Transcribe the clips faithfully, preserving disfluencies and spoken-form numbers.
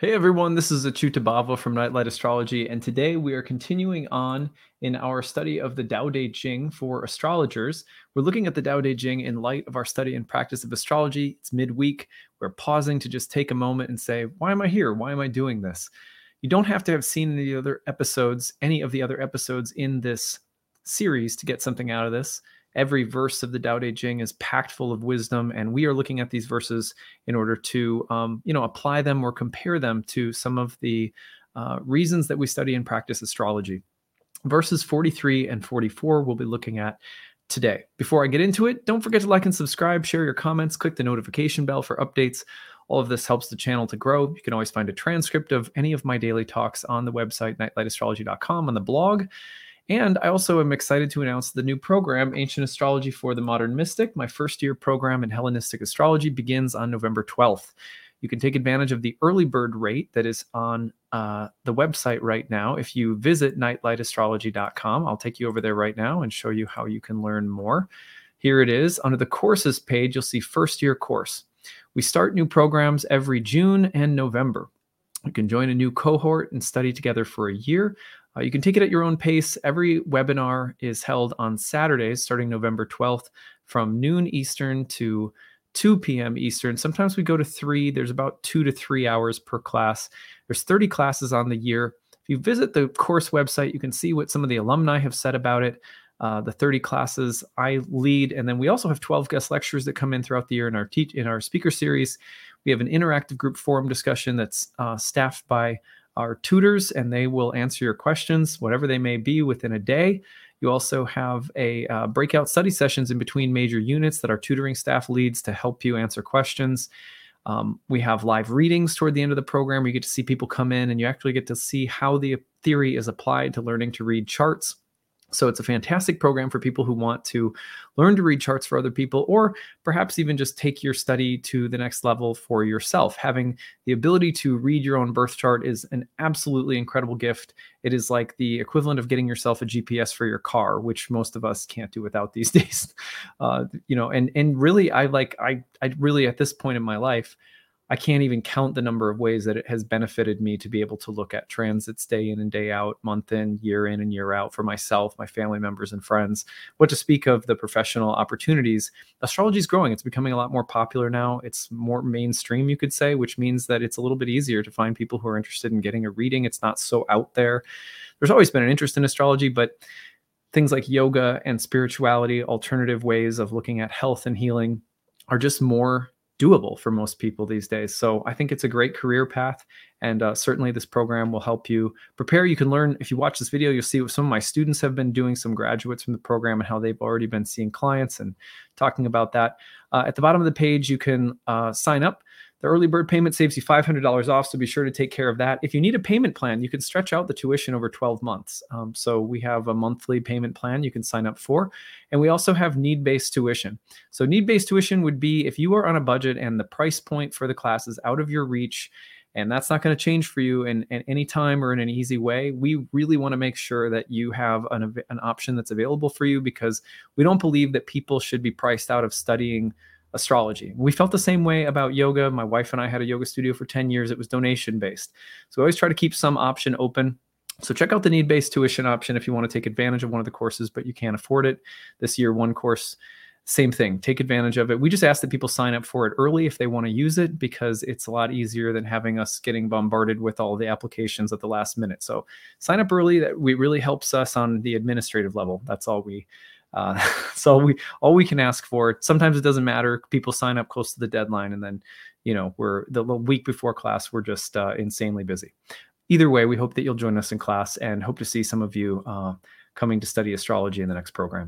Hey everyone, this is Achyuta Bhava from Nightlight Astrology, and today we are continuing on in our study of the Tao Te Ching for astrologers. We're looking at the Tao Te Ching in light of our study and practice of astrology. It's midweek. We're pausing to just take a moment and say, why am I here? Why am I doing this? You don't have to have seen any other episodes, any of the other episodes in this series to get something out of this. Every verse of the Tao Te Ching is packed full of wisdom, and we are looking at these verses in order to, um, you know, apply them or compare them to some of the uh, reasons that we study and practice astrology. Verses forty-three and forty-four we'll be looking at today. Before I get into it, don't forget to like and subscribe, share your comments, click the notification bell for updates. All of this helps the channel to grow. You can always find a transcript of any of my daily talks on the website, nightlight astrology dot com, on the blog. And I also am excited to announce the new program, Ancient Astrology for the Modern Mystic. My first year program in Hellenistic astrology begins on November twelfth. You can take advantage of the early bird rate that is on uh, the website right now. If you visit nightlight astrology dot com, I'll take you over there right now and show you how you can learn more. Here it is. Under the courses page, you'll see first year course. We start new programs every June and November. You can join a new cohort and study together for a year. Uh, you can take it at your own pace. Every webinar is held on Saturdays, starting November twelfth, from noon Eastern to two p.m. Eastern. Sometimes we go to three. There's about two to three hours per class. There's thirty classes on the year. If you visit the course website, you can see what some of the alumni have said about it. Uh, the thirty classes I lead, and then we also have twelve guest lectures that come in throughout the year in our teach in our speaker series. We have an interactive group forum discussion that's uh, staffed by our tutors, and they will answer your questions, whatever they may be, within a day. You also have a uh, breakout study sessions in between major units that our tutoring staff leads to help you answer questions. Um, we have live readings toward the end of the program where you get to see people come in, and you actually get to see how the theory is applied to learning to read charts. So it's a fantastic program for people who want to learn to read charts for other people, or perhaps even just take your study to the next level for yourself. Having the ability to read your own birth chart is an absolutely incredible gift. It is like the equivalent of getting yourself a G P S for your car, which most of us can't do without these days. Uh, you know, and and really, I like I I really at this point in my life, I can't even count the number of ways that it has benefited me to be able to look at transits day in and day out, month in, year in and year out for myself, my family members and friends. What to speak of the professional opportunities. Astrology is growing. It's becoming a lot more popular now. It's more mainstream, you could say, which means that it's a little bit easier to find people who are interested in getting a reading. It's not so out there. There's always been an interest in astrology, but things like yoga and spirituality, alternative ways of looking at health and healing, are just more doable for most people these days. So I think it's a great career path, and uh, certainly this program will help you prepare. You can learn, if you watch this video, you'll see what some of my students have been doing, some graduates from the program, and how they've already been seeing clients and talking about that. Uh, at the bottom of the page, you can uh, sign up. The early bird payment saves you five hundred dollars off, so be sure to take care of that. If you need a payment plan, you can stretch out the tuition over twelve months. Um, so we have a monthly payment plan you can sign up for. And we also have need-based tuition. So need-based tuition would be if you are on a budget and the price point for the class is out of your reach, and that's not going to change for you in, in any time or in an easy way. We really want to make sure that you have an, an option that's available for you, because we don't believe that people should be priced out of studying astrology. We felt the same way about yoga. My wife and I had a yoga studio for ten years. It was donation based. So we always try to keep some option open. So check out the need-based tuition option if you want to take advantage of one of the courses, but you can't afford it. This year, one course, same thing. Take advantage of it. We just ask that people sign up for it early if they want to use it, because it's a lot easier than having us getting bombarded with all the applications at the last minute. So sign up early. That we really helps us on the administrative level. That's all we Uh, so we all we can ask for. Sometimes it doesn't matter. People sign up close to the deadline, and then, you know, we're the week before class, we're just uh, insanely busy. Either way, we hope that you'll join us in class, and hope to see some of you uh, coming to study astrology in the next program.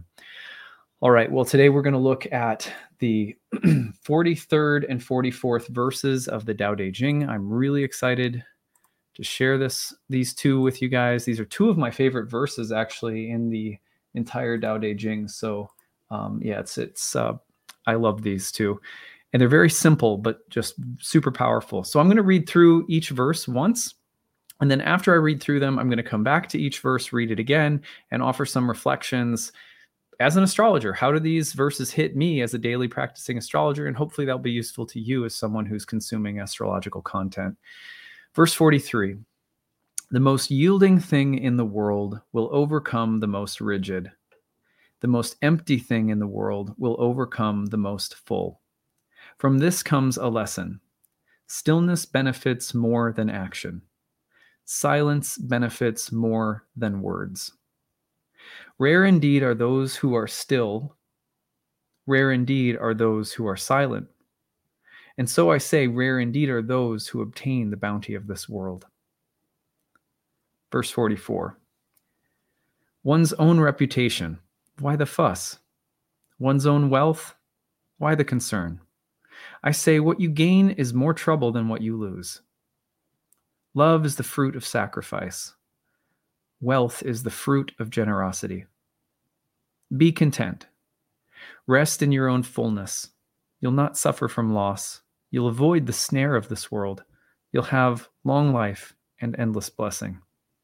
All right. Well, today we're going to look at the forty-third and forty-fourth verses of the Tao Te Ching. I'm really excited to share this these two with you guys. These are two of my favorite verses, actually, in the entire Tao Te Ching. So um, yeah, it's, it's, uh, I love these two, and they're very simple, but just super powerful. So I'm going to read through each verse once. And then after I read through them, I'm going to come back to each verse, read it again, and offer some reflections as an astrologer. How do these verses hit me as a daily practicing astrologer? And hopefully that'll be useful to you as someone who's consuming astrological content. Verse forty-three, the most yielding thing in the world will overcome the most rigid. The most empty thing in the world will overcome the most full. From this comes a lesson. Stillness benefits more than action. Silence benefits more than words. Rare indeed are those who are still. Rare indeed are those who are silent. And so I say, rare indeed are those who obtain the bounty of this world. Verse forty-four. One's own reputation, why the fuss? One's own wealth, why the concern? I say, what you gain is more trouble than what you lose. Love is the fruit of sacrifice. Wealth is the fruit of generosity. Be content. Rest in your own fullness. You'll not suffer from loss. You'll avoid the snare of this world. You'll have long life and endless blessing.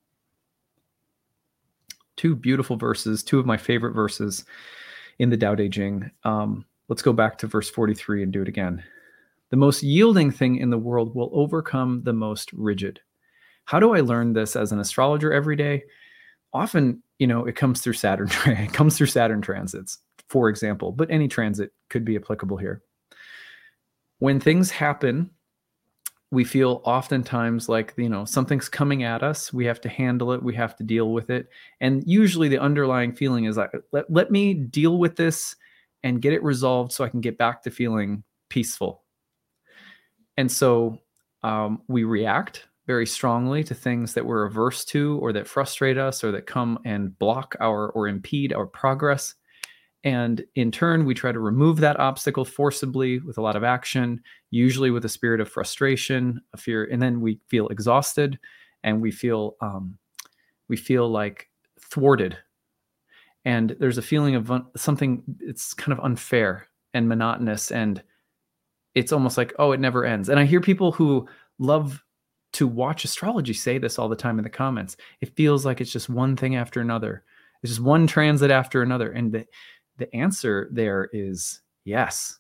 Two beautiful verses, two of my favorite verses in the Tao Te Ching. Um, let's go back to verse forty-three and do it again. The most yielding thing in the world will overcome the most rigid. How do I learn this as an astrologer every day? Often, you know, it comes through Saturn. It comes through Saturn transits, for example, but any transit could be applicable here. When things happen, we feel oftentimes like, you know, something's coming at us. We have to handle it. We have to deal with it. And usually the underlying feeling is like, let, let me deal with this and get it resolved so I can get back to feeling peaceful. And so um, we react very strongly to things that we're averse to or that frustrate us or that come and block our or impede our progress. And in turn, we try to remove that obstacle forcibly with a lot of action, usually with a spirit of frustration, a fear, and then we feel exhausted and we feel um, we feel like thwarted. And there's a feeling of un- something, it's kind of unfair and monotonous, and it's almost like, oh, it never ends. And I hear people who love to watch astrology say this all the time in the comments. It feels like it's just one thing after another. It's just one transit after another. And the The answer there is yes.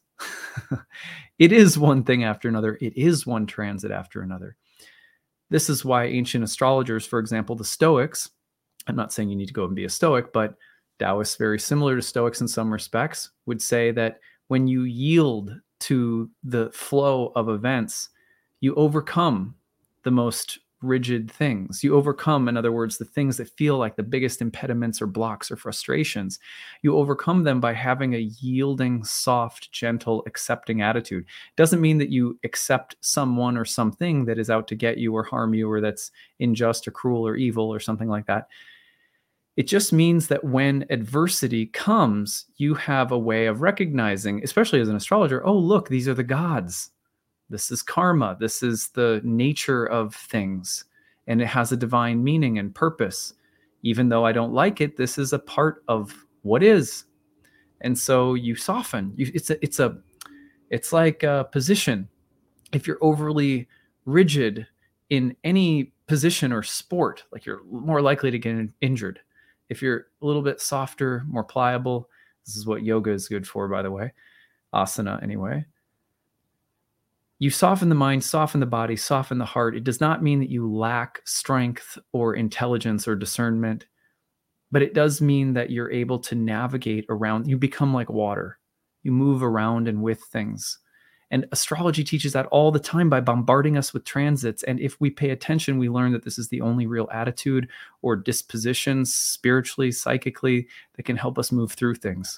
It is one thing after another. It is one transit after another. This is why ancient astrologers, for example, the Stoics, I'm not saying you need to go and be a Stoic, but Taoists, very similar to Stoics in some respects, would say that when you yield to the flow of events, you overcome the most rigid things. You overcome, in other words, the things that feel like the biggest impediments or blocks or frustrations. You overcome them by having a yielding, soft, gentle, accepting attitude. Doesn't mean that you accept someone or something that is out to get you or harm you or that's unjust or cruel or evil or something like that. It just means that when adversity comes, you have a way of recognizing, especially as an astrologer, oh, look, these are the gods. This is karma. This is the nature of things. And it has a divine meaning and purpose. Even though I don't like it, this is a part of what is. And so you soften. You, it's a, it's a, it's like a position. If you're overly rigid in any position or sport, like you're more likely to get injured. If you're a little bit softer, more pliable, this is what yoga is good for, by the way, asana anyway. You soften the mind, soften the body, soften the heart. It does not mean that you lack strength or intelligence or discernment, but it does mean that you're able to navigate around. You become like water. You move around and with things. And astrology teaches that all the time by bombarding us with transits. And if we pay attention, we learn that this is the only real attitude or dispositions spiritually, psychically, that can help us move through things.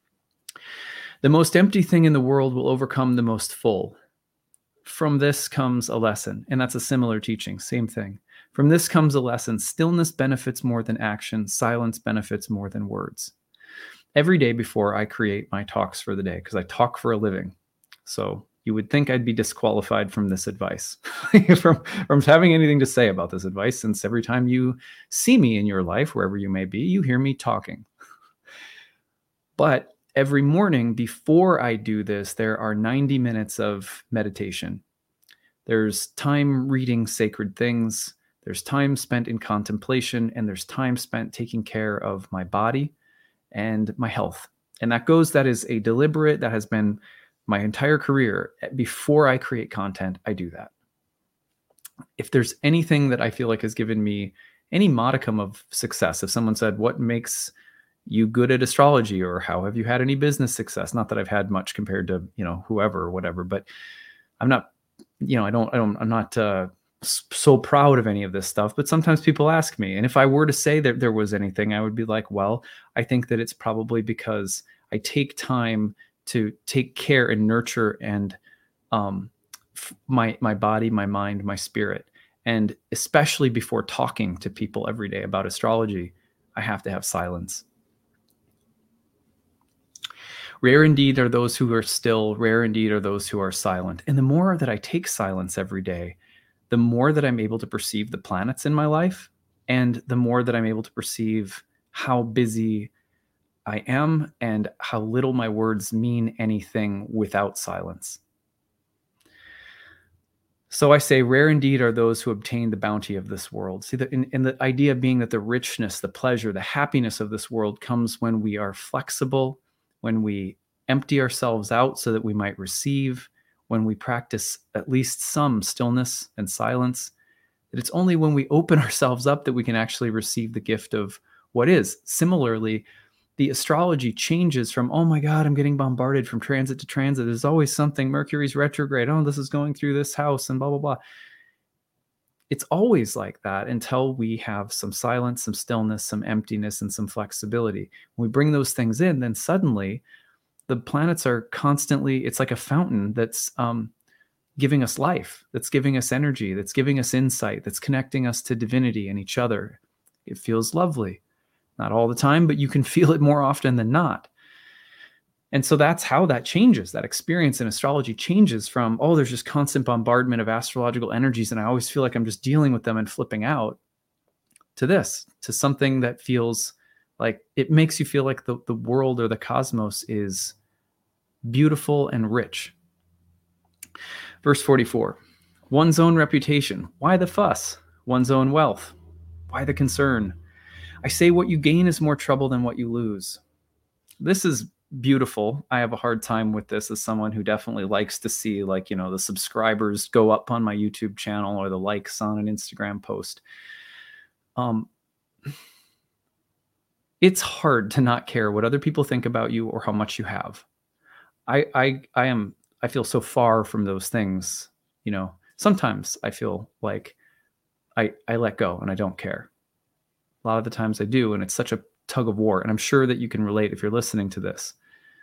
The most empty thing in the world will overcome the most full. From this comes a lesson, and that's a similar teaching, same thing. From this comes a lesson. Stillness benefits more than action. Silence benefits more than words. Every day before I create my talks for the day, because I talk for a living. So you would think I'd be disqualified from this advice, from, from having anything to say about this advice, since every time you see me in your life, wherever you may be, you hear me talking. But every morning before I do this, there are ninety minutes of meditation. There's time reading sacred things. There's time spent in contemplation, and there's time spent taking care of my body and my health. And that goes, that is a deliberate, that has been my entire career. Before I create content, I do that. if there's anything that I feel like has given me any modicum of success, if someone said, what makes you good at astrology, or how have you had any business success? Not that I've had much compared to, you know, whoever or whatever, but I'm not, you know, I don't, I don't, I'm not uh, so proud of any of this stuff, but sometimes people ask me, and if I were to say that there was anything, I would be like, well, I think that it's probably because I take time to take care and nurture and um, f- my my body, my mind, my spirit, and especially before talking to people every day about astrology, I have to have silence. Rare indeed are those who are still, rare indeed are those who are silent. And the more that I take silence every day, the more that I'm able to perceive the planets in my life, and the more that I'm able to perceive how busy I am and how little my words mean anything without silence. So I say, rare indeed are those who obtain the bounty of this world. See, the, in, in the idea being that the richness, the pleasure, the happiness of this world comes when we are flexible, when we empty ourselves out so that we might receive, when we practice at least some stillness and silence. That it's only when we open ourselves up that we can actually receive the gift of what is. Similarly, the astrology changes from, oh my God, I'm getting bombarded from transit to transit. There's always something. Mercury's retrograde. Oh, this is going through this house and blah, blah, blah. It's always like that until we have some silence, some stillness, some emptiness, and some flexibility. When we bring those things in, then suddenly the planets are constantly, it's like a fountain that's um, giving us life, that's giving us energy, that's giving us insight, that's connecting us to divinity and each other. It feels lovely. Not all the time, but you can feel it more often than not. And so that's how that changes. That experience in astrology changes from, oh, there's just constant bombardment of astrological energies, and I always feel like I'm just dealing with them and flipping out, to this, to something that feels like, it makes you feel like the, the world or the cosmos is beautiful and rich. Verse forty-four, one's own reputation. Why the fuss? One's own wealth. Why the concern? I say what you gain is more trouble than what you lose. This is beautiful. I have a hard time with this as someone who definitely likes to see, like, you know, the subscribers go up on my YouTube channel or the likes on an Instagram post. Um, it's hard to not care what other people think about you or how much you have. I, I, I am, I feel so far from those things. You know, sometimes I feel like I, I let go and I don't care. A lot of the times I do, and it's such a tug of war. And I'm sure that you can relate if you're listening to this.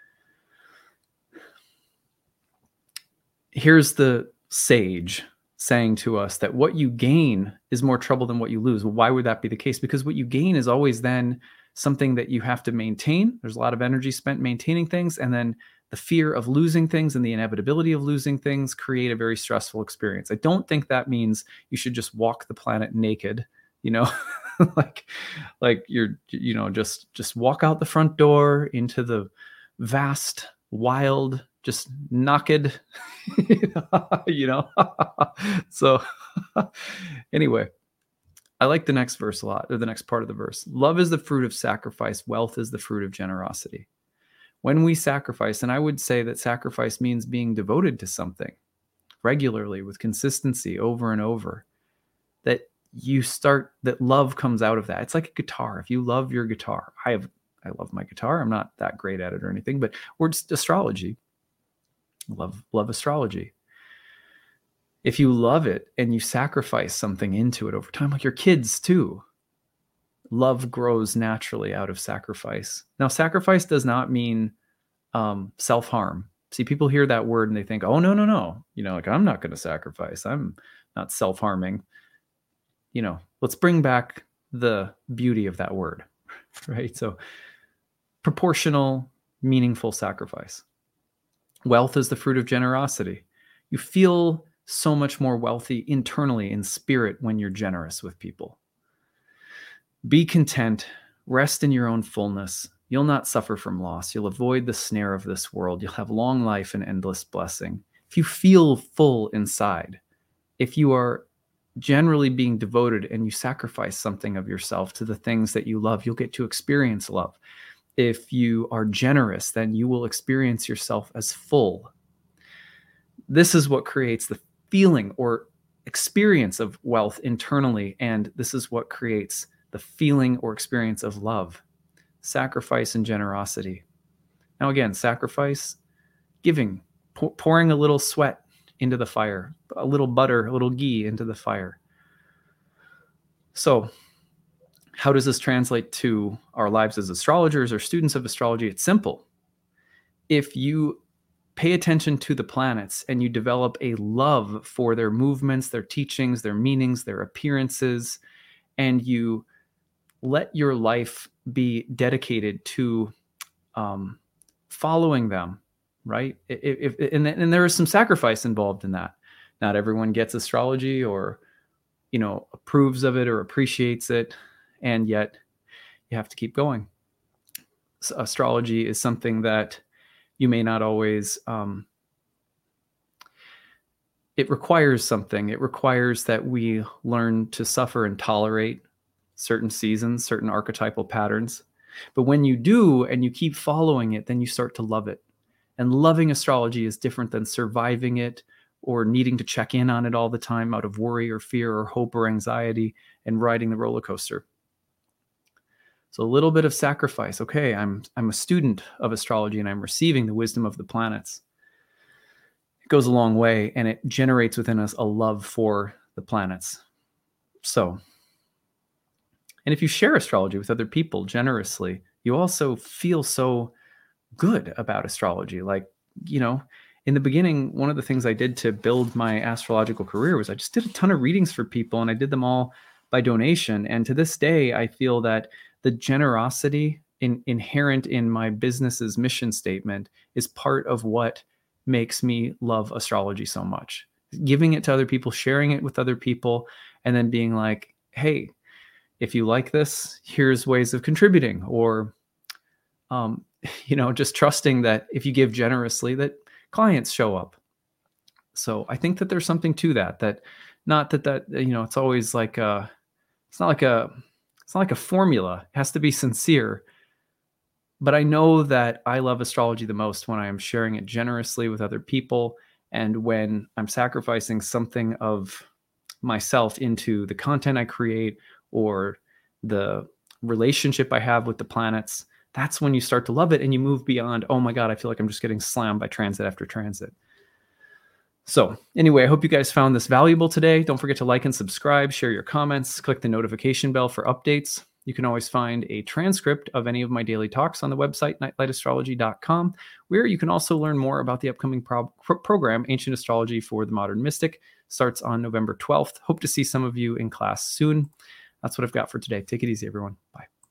Here's the sage saying to us that what you gain is more trouble than what you lose. Well, why would that be the case? Because what you gain is always then something that you have to maintain. There's a lot of energy spent maintaining things. And then the fear of losing things and the inevitability of losing things create a very stressful experience. I don't think that means you should just walk the planet naked, you know, like, like you're, you know, just, just walk out the front door into the vast, wild, just naked, you know? So anyway, I like the next verse a lot, or the next part of the verse. Love is the fruit of sacrifice. Wealth is the fruit of generosity. When we sacrifice, and I would say that sacrifice means being devoted to something regularly with consistency over and over, that you start, that love comes out of that. It's like a guitar. If you love your guitar, I have, I love my guitar. I'm not that great at it or anything, but we're just astrology. Love, love astrology. If you love it and you sacrifice something into it over time, like your kids too, love grows naturally out of sacrifice. Now, sacrifice does not mean um, self-harm. See, people hear that word and they think, oh, no, no, no. You know, like, I'm not going to sacrifice. I'm not self-harming. You know, let's bring back the beauty of that word, right? So proportional, meaningful sacrifice. Wealth is the fruit of generosity. You feel so much more wealthy internally in spirit when you're generous with people. Be content, rest in your own fullness. You'll not suffer from loss. You'll avoid the snare of this world. You'll have long life and endless blessing. If you feel full inside, if you are generally being devoted and you sacrifice something of yourself to the things that you love, you'll get to experience love. If you are generous, then you will experience yourself as full. This is what creates the feeling, or experience of wealth internally, and this is what creates the feeling or experience of love, sacrifice and generosity. Now again, sacrifice, giving, pour, pouring a little sweat into the fire, a little butter, a little ghee into the fire. So how does this translate to our lives as astrologers or students of astrology? It's simple. If you pay attention to the planets and you develop a love for their movements, their teachings, their meanings, their appearances, and you let your life be dedicated to um, following them, right? If, if, and, and there is some sacrifice involved in that. Not everyone gets astrology or, you know, approves of it or appreciates it, and yet you have to keep going. So astrology is something that you may not always, um, it requires something. It requires that we learn to suffer and tolerate certain seasons, certain archetypal patterns. But when you do and you keep following it, then you start to love it. And loving astrology is different than surviving it or needing to check in on it all the time out of worry or fear or hope or anxiety and riding the roller coaster. So a little bit of sacrifice. Okay, I'm I'm a student of astrology and I'm receiving the wisdom of the planets. It goes a long way, and it generates within us a love for the planets. So, and if you share astrology with other people generously, you also feel so good about astrology. Like, you know, in the beginning, one of the things I did to build my astrological career was I just did a ton of readings for people, and I did them all by donation. And to this day, I feel that the generosity in, inherent in my business's mission statement is part of what makes me love astrology so much. Giving it to other people, sharing it with other people, and then being like, hey, if you like this, here's ways of contributing. Or, um, you know, just trusting that if you give generously, that clients show up. So I think that there's something to that, that not that, that, you know, it's always like, a, it's not like a, It's not like a formula. It has to be sincere. But I know that I love astrology the most when I am sharing it generously with other people, and when I'm sacrificing something of myself into the content I create or the relationship I have with the planets. That's when you start to love it and you move beyond, oh my God, I feel like I'm just getting slammed by transit after transit. So anyway, I hope you guys found this valuable today. Don't forget to like and subscribe, share your comments, click the notification bell for updates. You can always find a transcript of any of my daily talks on the website, nightlight astrology dot com, where you can also learn more about the upcoming pro- program, Ancient Astrology for the Modern Mystic. Starts on November twelfth. Hope to see some of you in class soon. That's what I've got for today. Take it easy, everyone. Bye.